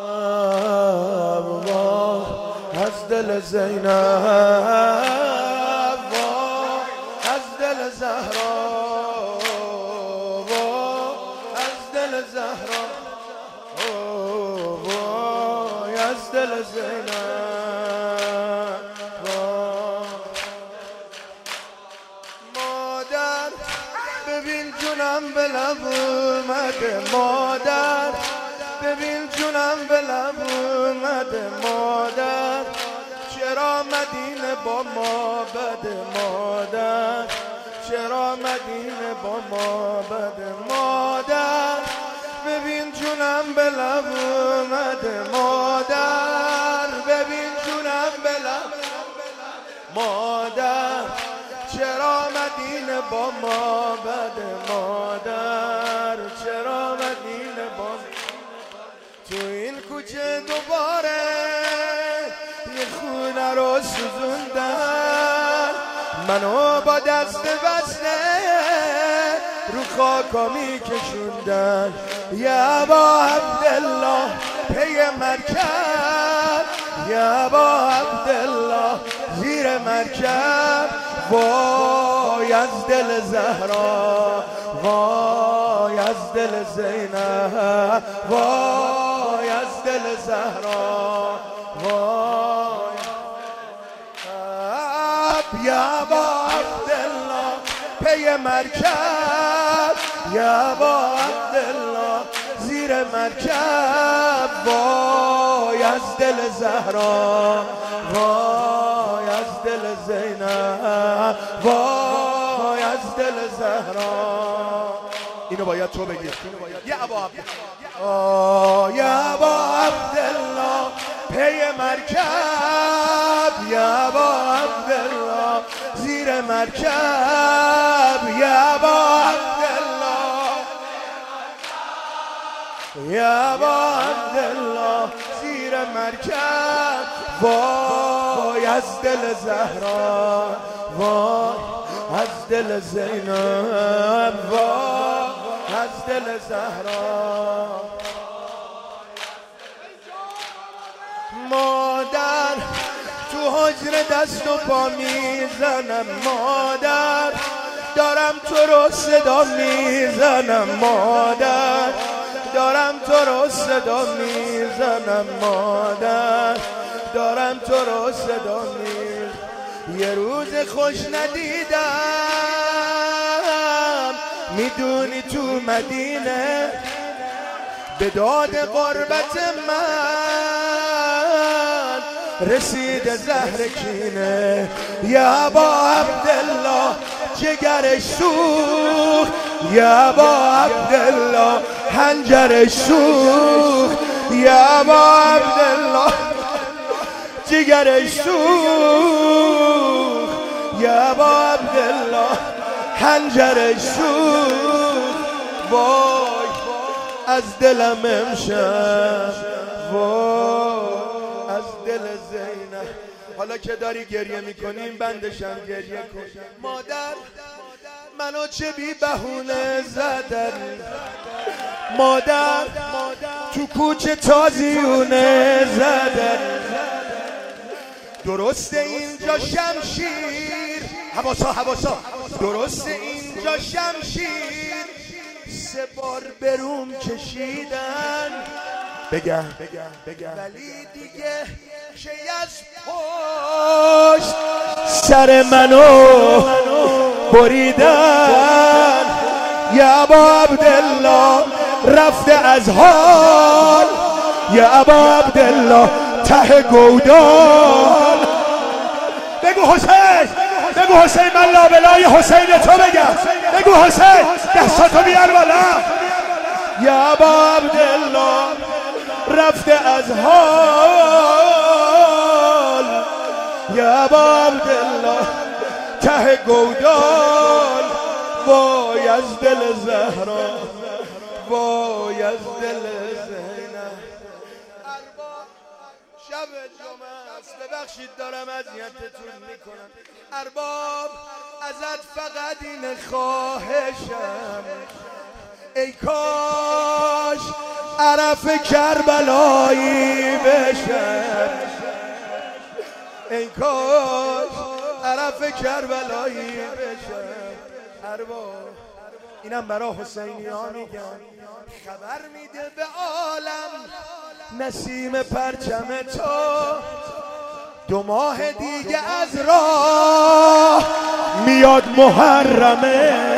از دل زینب، از دل زهرا، از دل زهرا، از دل زینب. مادر ببین جونم به لب اومده، مادر ببین جونم به لب اومده، مادر چرا مدینه با ما بده، مادر چرا مدینه با ما بده، مادر ببین جونم به لب اومده، مادر ببین جونم به لب، مادر چرا مدینه با ما بده، مادر چرا مدینه با ما. تو این کوچه دوباره یه خونه رو سوزوندن، منو با دست بسته رو خاکا می کشوندن. یا با عبدالله پی مرکب، یا با عبدالله زیر مرکب، وای از دل زهرا، وای از دل زینب، وای از دل زهرا، وای. یا با عبدالله پی مرکب، یا با عبدالله زیر مرکب، وای از دل زهرا، وای از دل زینب، وای از دل زهرا. اینو باید تو بگی. یا ابا عبدالله، یا ابا عبدالله پی مرکب، یا ابا عبدالله زیر مرکب، یا ابا عبدالله، یا ابا عبدالله زیر مرکب، وای از دل زهرا، وای از دل زینب، وای از دل زهرا. مادر تو حجره دست و پا میزنم، مادر دارم تو رو صدا میزنم، مادر دارم تو رو صدا میزنم، مادر دارم تو رو صدا میزنم. یه روز خوش ندیدم، میدونی تو مدینه به داد قربت من رسید زهر کینه. یا ابا عبدالله جگرش سوخت، یا ابا عبدالله حنجرش سوخت، یا ابا عبدالله جگرش سوخت، یا ابا عبدالله حنجرش سوخت. وای از دلم امشب، وای از دل زینب. حالا که داری گریه میکنیم بندشم گریه کن. مادر منو چه بی بهونه زدن، مادر تو کوچه تازیونه زدن. درسته اینجا شمشیر، حواسا حواسا، درسته اینجا شمشیر 3 بار بروم کشیدن. بگم ولی دیگه کی از پشت سر منو بریدن. یا ابا عبدالله رفته از حال، یا ابا عبدالله ته گودال. بگو حسین، بگو حسین، من لابلای حسین تو بگم. بگو حسین دستاتو بیار بالا. یا ابا عبدالله رفته از حال، یا ابا عبدالله ته گودال. وای از دل زهرا، وای از دل زینب. ارباب شب جمعه است، ببخشید دارم اذیتتون میکنم. ارباب ازت فقط این خواهشم، ای کاش عرف کربلایی بشم، این کاش عرف کربلایی بشم. ارباب اینم برا حسینی ها میگم، خبر میده به عالم نسیم پرچم تو 2 ماه دیگه از راه میاد محرمه.